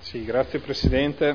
Sì, grazie Presidente.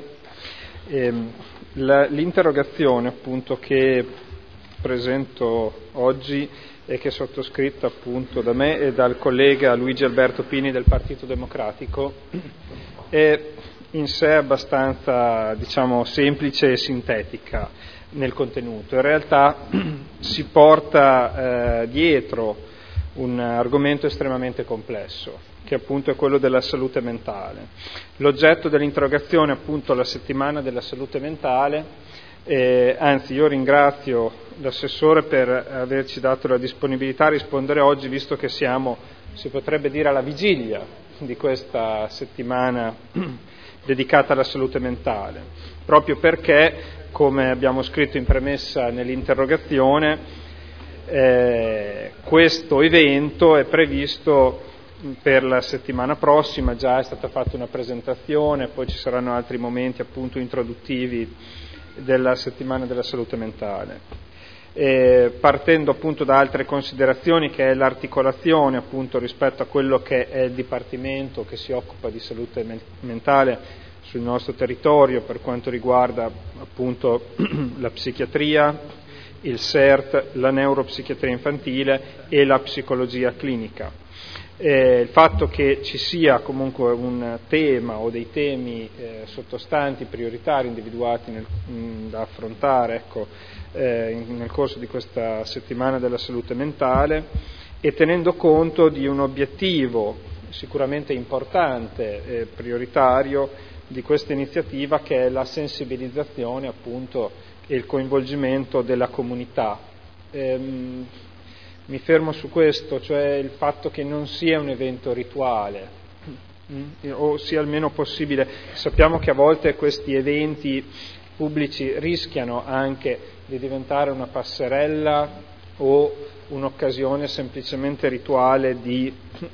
L'interrogazione appunto che presento oggi e che è sottoscritta appunto da me e dal collega Luigi Alberto Pini del Partito Democratico è in sé abbastanza, semplice e sintetica nel contenuto. In realtà si porta dietro un argomento estremamente complesso, che appunto è quello della salute mentale. L'oggetto dell'interrogazione è appunto la settimana della salute mentale, anzi io ringrazio l'assessore per averci dato la disponibilità a rispondere oggi, visto che siamo, si potrebbe dire, alla vigilia di questa settimana dedicata alla salute mentale, proprio perché, come abbiamo scritto in premessa nell'interrogazione, questo evento è previsto per la settimana prossima, già è stata fatta una presentazione, poi ci saranno altri momenti appunto introduttivi della settimana della salute mentale. Partendo appunto da altre considerazioni, che è l'articolazione appunto rispetto a quello che è il Dipartimento che si occupa di salute mentale sul nostro territorio per quanto riguarda appunto la psichiatria, il SERT, la neuropsichiatria infantile e la psicologia clinica. Il fatto che ci sia comunque un tema o dei temi sottostanti, prioritari, individuati da affrontare nel corso di questa settimana della salute mentale, e tenendo conto di un obiettivo sicuramente importante e prioritario di questa iniziativa, che è la sensibilizzazione appunto e il coinvolgimento della comunità. Mi fermo su questo, cioè il fatto che non sia un evento rituale, o sia almeno possibile. Sappiamo che a volte questi eventi pubblici rischiano anche di diventare una passerella o un'occasione semplicemente rituale di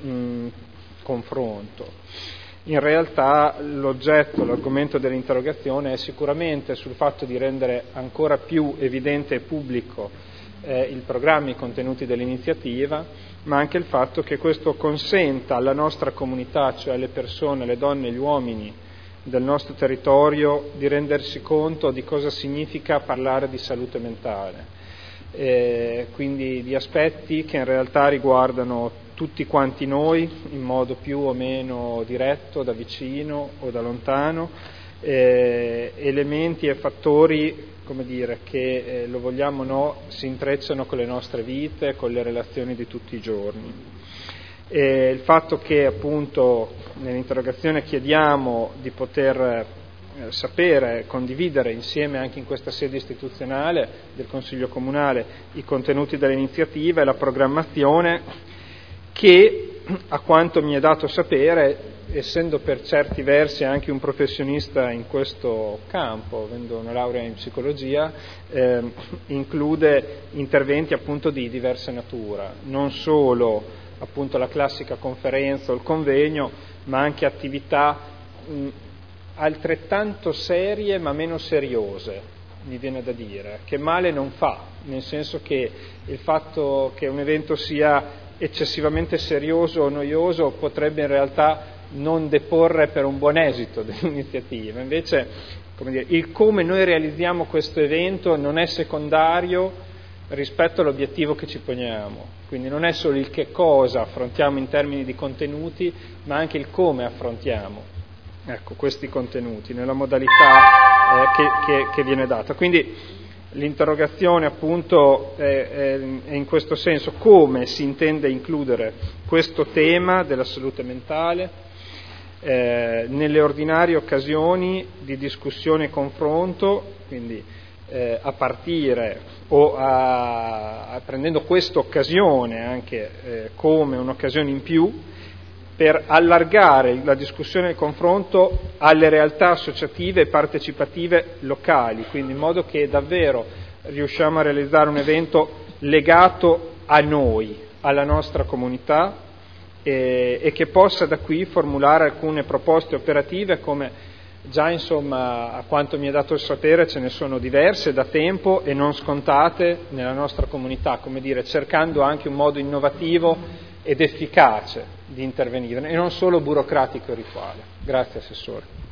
confronto. In realtà l'argomento dell'interrogazione è sicuramente sul fatto di rendere ancora più evidente e pubblico il programma, i contenuti dell'iniziativa, ma anche il fatto che questo consenta alla nostra comunità, cioè alle persone, le donne e gli uomini del nostro territorio, di rendersi conto di cosa significa parlare di salute mentale, quindi di aspetti che in realtà riguardano tutti quanti noi in modo più o meno diretto, da vicino o da lontano, elementi e fattori, che lo vogliamo o no, si intrecciano con le nostre vite, con le relazioni di tutti i giorni. Il fatto che appunto nell'interrogazione chiediamo di poter sapere, condividere insieme anche in questa sede istituzionale del Consiglio Comunale i contenuti dell'iniziativa e la programmazione, che a quanto mi è dato sapere, essendo per certi versi anche un professionista in questo campo, avendo una laurea in psicologia, include interventi appunto di diversa natura, non solo appunto la classica conferenza o il convegno, ma anche attività altrettanto serie ma meno seriose, mi viene da dire, che male non fa, nel senso che il fatto che un evento sia eccessivamente serioso o noioso potrebbe in realtà non deporre per un buon esito dell'iniziativa. Invece, il come noi realizziamo questo evento non è secondario rispetto all'obiettivo che ci poniamo. Quindi non è solo il che cosa affrontiamo in termini di contenuti, ma anche il come affrontiamo questi contenuti nella modalità che viene data. Quindi l'interrogazione appunto è in questo senso: come si intende includere questo tema della salute mentale nelle ordinarie occasioni di discussione e confronto, quindi a partire o prendendo questa occasione anche come un'occasione in più per allargare la discussione e il confronto alle realtà associative e partecipative locali, quindi in modo che davvero riusciamo a realizzare un evento legato a noi, alla nostra comunità, e che possa da qui formulare alcune proposte operative, come già a quanto mi è dato sapere ce ne sono diverse da tempo e non scontate nella nostra comunità, cercando anche un modo innovativo ed efficace di intervenire, e non solo burocratico e rituale. Grazie Assessore.